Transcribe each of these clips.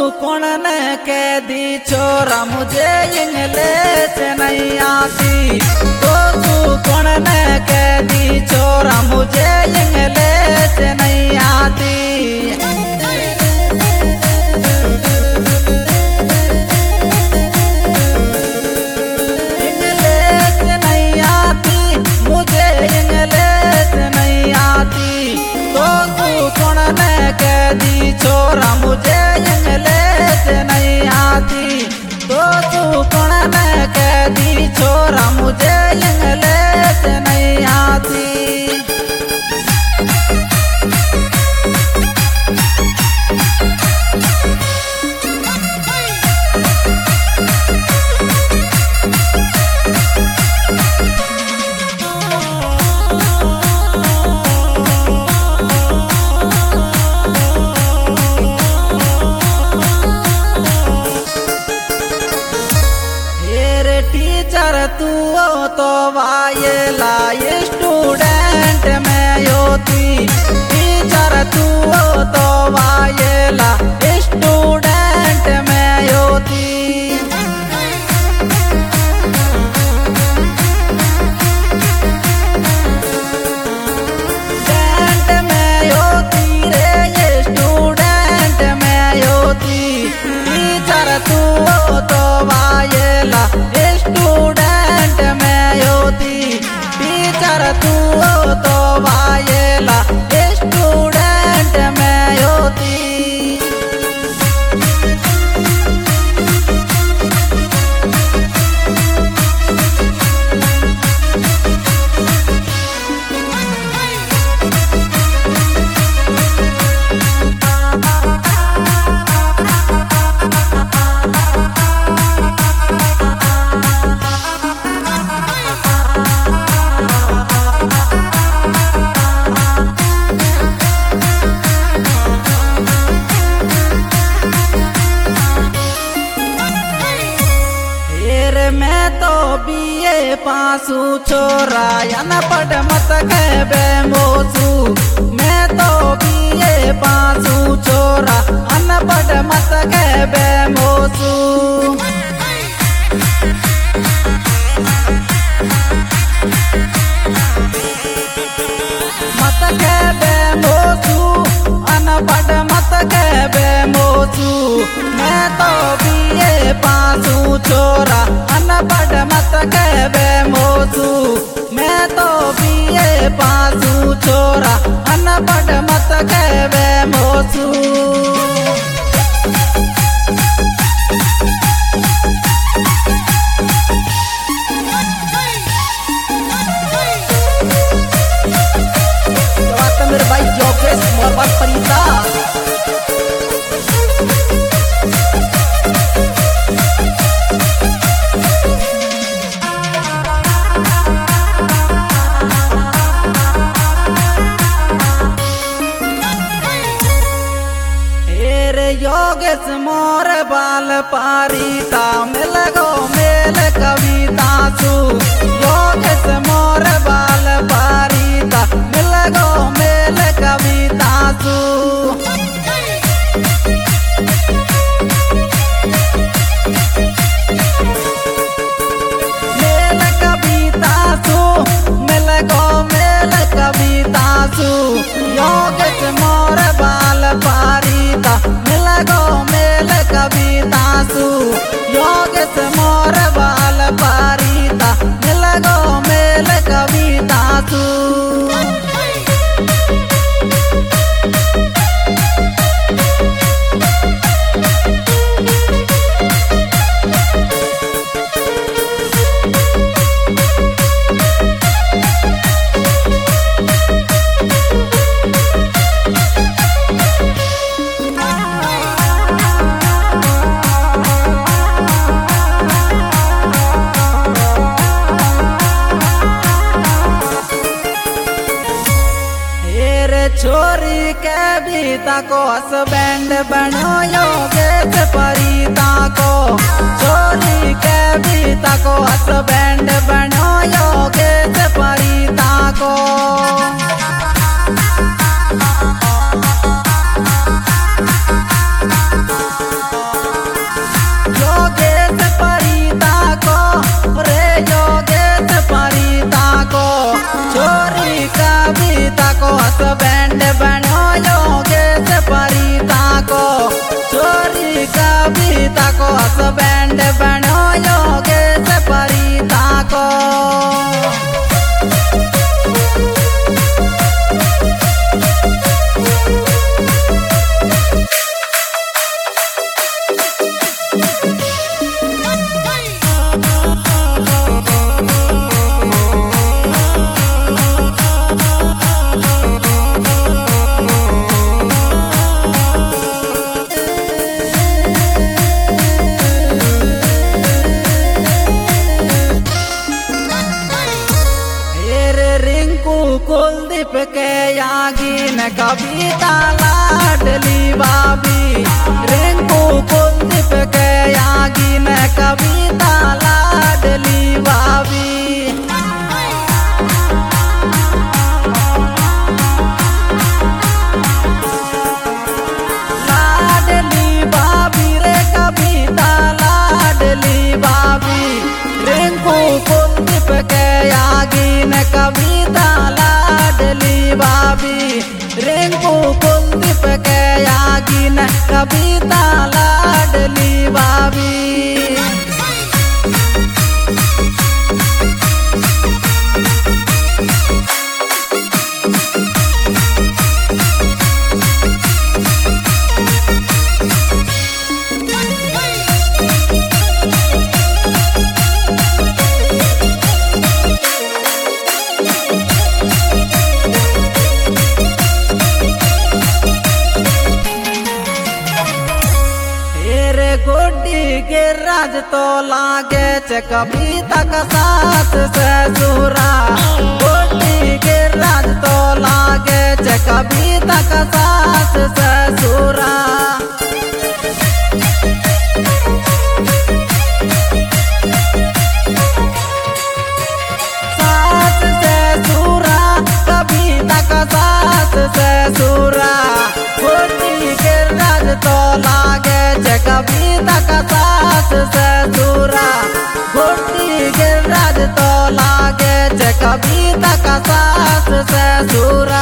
कौन ने कह दी छोरा मुझे इंग्लिश नहीं आती। तो तू कौन ने कह दी छोरा मुझे इंग्लिश नहीं आती। छोरा मुझे इंग्लिश नहीं आती। तो तू कौन ने कह दी छोरा मुझे इंग्लिश नहीं आती। टीचर तू तो वायला स्टूडेंट में होती। टीचर तू तो वायला स्टूडेंट में होती। स्टूडेंट में होती रे स्टूडेंट में होती। टीचर तू तो वायला स्टूडेंट में होती। टीचर तू तो वायला स्टूडेंट में होती। मैं तो बीए पासू छोरा अनपढ़ मत कहबे मोसू। मैं तो बीए पासू छोरा अनपढ़ मत कहबे मोसू। मत कहबे मोसू अनपढ़ मत कहबे मोसू। मैं तो बीए पासू छोरा अनपढ़ मत कहबे मोसू। मैं तो बीए पासू छोरा अनपढ़ मत कहबे मोसू। मेरे भाई योगेश मोहम्मद परिता योगेश मोर बाल पारिता मिल गो मेल कविता सु। योगेश मोर बाल पारिता मिल गो मेल कविता सु। मेल कविता सु मिल गो मेल कविता सु। योगेश मोर बाल पारिता मिल गो मेल कविता सु। योगेश मोर बाल पारिता मिल गो मेल कविता सु। छोरी के बीता को हसबैंड बनो योगेश परिता को। छोरी के बीता को हसबैंड बनो योगेश परिता को। कविता लाडली भाभी रिंकू कुलदीप के आगी न कविता लाडली भाभी कुलदीप के आगी न कविता लाडली भाभी रिंकू कुलदीप के आगी न कविता लाडली भाभी के राज तो लागे च कविता का सास ससुरा गोटी के राज तो लागे च कविता का सास ससुरा सास ससुरा कविता का सास ससुरा गोटी के राज तो लागे च कविता का सास ससुरा गोटी के राज तो लागे च कविता का सास ससुरा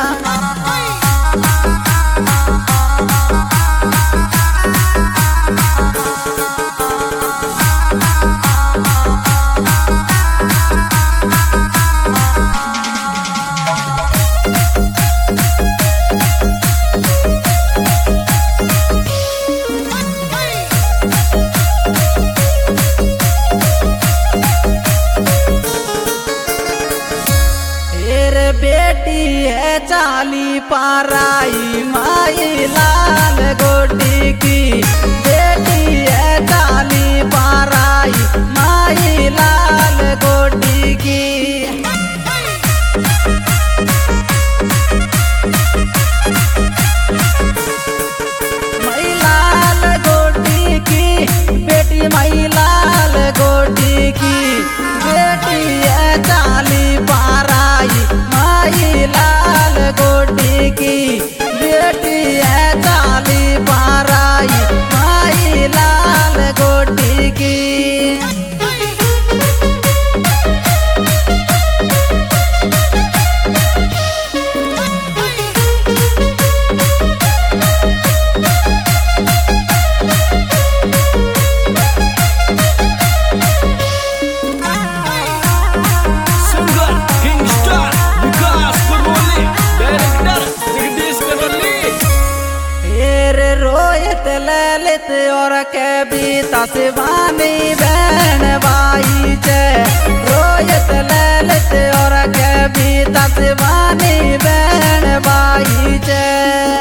बेटी है चाली पाराई माई लाल गोटी की बेटी है चाली पाराई माई लाल गोटी की माई लाल गोटी की बेटी माई लाल गोटी की बेटी है चाली पाराई माई लाल गोटी की बेटी है चाली पाराई माई लाल गोटी की ललित और कविता शिवानी बहन भाई चे रोहित ललित और कविता शिवानी बहन भाई चे।